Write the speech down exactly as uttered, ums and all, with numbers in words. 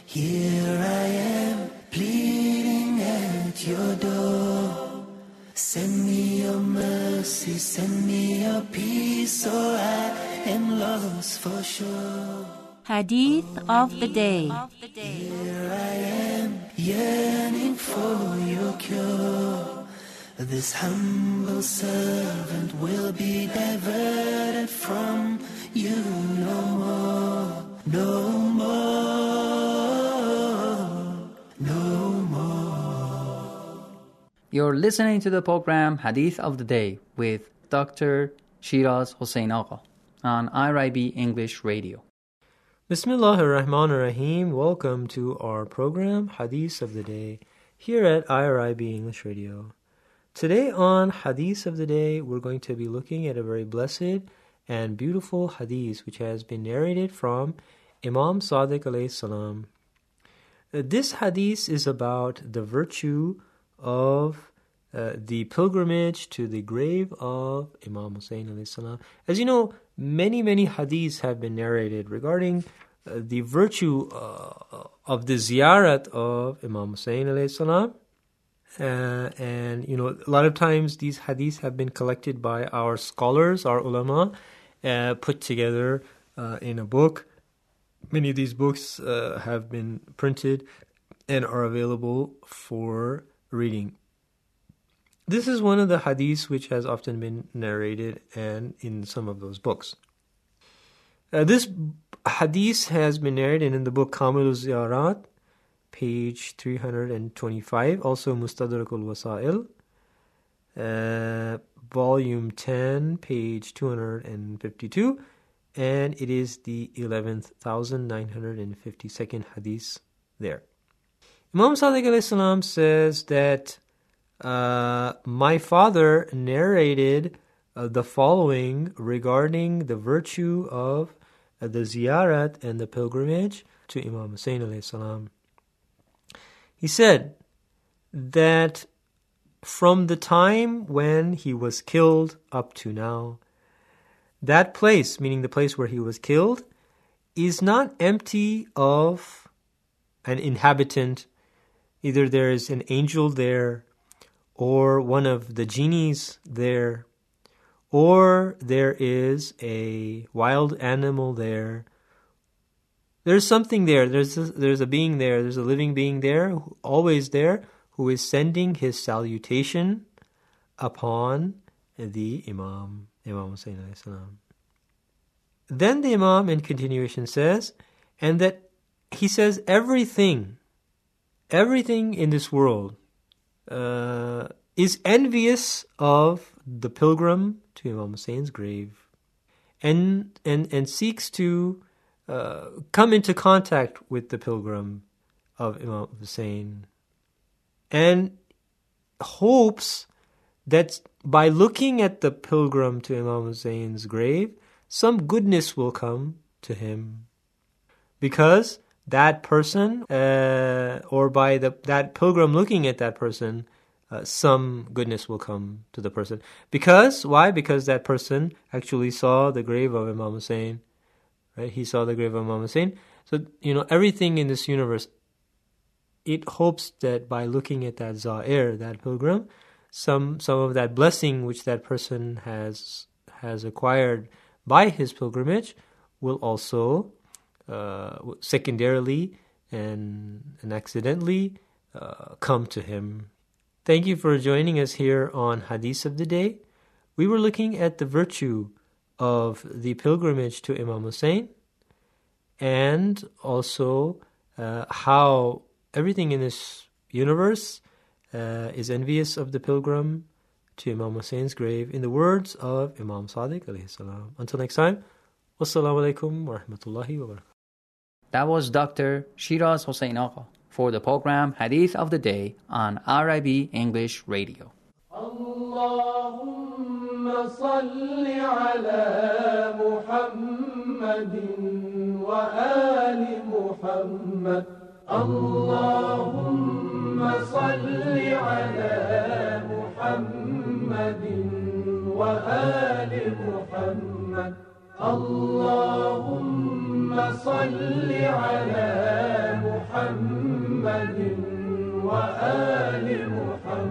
Here I am, pleading at your door. Send me your mercy, send me your peace, or I am lost for sure. Hadith of the Day. Here I am, yearning for your cure. This humble servant will be diverted from you no more, no more, no more. You're listening to the program Hadith of the Day with Doctor Shiraz Hossein Agha on I R I B English Radio. Bismillahir Rahmanir Rahim. Welcome to our program Hadith of the Day here at I R I B English Radio. Today on Hadith of the Day, we're going to be looking at a very blessed and beautiful hadith which has been narrated from Imam Sadiq alayhi salam. This hadith is about the virtue of uh, the pilgrimage to the grave of Imam Hussein alayhi salam. As you know, many, many hadiths have been narrated regarding uh, the virtue uh, of the ziyarat of Imam Hussein alayhi salam. Uh, and, you know, a lot of times these hadiths have been collected by our scholars, our ulama, uh, put together uh, in a book. Many of these books uh, have been printed and are available for reading. This is one of the hadiths which has often been narrated and in some of those books. Uh, this hadith has been narrated in the book Kamilul Ziyarat, page three hundred twenty-five, also Mustadrak al-Wasail, uh, volume ten, page two hundred fifty-two, and it is the eleven thousand nine hundred fifty-second hadith there. Imam Sadiq alayhi salam says that uh, my father narrated uh, the following regarding the virtue of uh, the ziyarat and the pilgrimage to Imam Hussein alayhi salam. He said that from the time when he was killed up to now, that place, meaning the place where he was killed, is not empty of an inhabitant. Either there is an angel there, or one of the genies there, or there is a wild animal there. There's something there. There's a, there's a being there. There's a living being there, always there, who is sending his salutation upon the Imam, Imam Hussein alayhi salam. Then the Imam in continuation says, and that he says everything, everything in this world uh, is envious of the pilgrim to Imam Hussein's grave, and and and seeks to Uh, come into contact with the pilgrim of Imam Hussein, and hopes that by looking at the pilgrim to Imam Hussein's grave, some goodness will come to him, because that person, uh, or by the that pilgrim looking at that person, uh, some goodness will come to the person. Because, why? Because that person actually saw the grave of Imam Hussein. Right? He saw the grave of Imam Hussein. So, you know, everything in this universe, it hopes that by looking at that za'ir, that pilgrim, some some of that blessing which that person has has acquired by his pilgrimage will also uh, secondarily and, and accidentally uh, come to him. Thank you for joining us here on Hadith of the Day. We were looking at the virtue of the pilgrimage to Imam Hussein, and also uh, how everything in this universe uh, is envious of the pilgrim to Imam Hussein's grave, in the words of Imam Sadiq alayhi salam. Until next time, wassalamu alaikum wa rahmatullahi wa barakatuh. That was Doctor Shiraz Hossein Agha for the program Hadith of the Day on I R I B English Radio. اللهم صل على محمد وآل محمد. اللهم صل على محمد وآل محمد. اللهم صل على محمد وآل محمد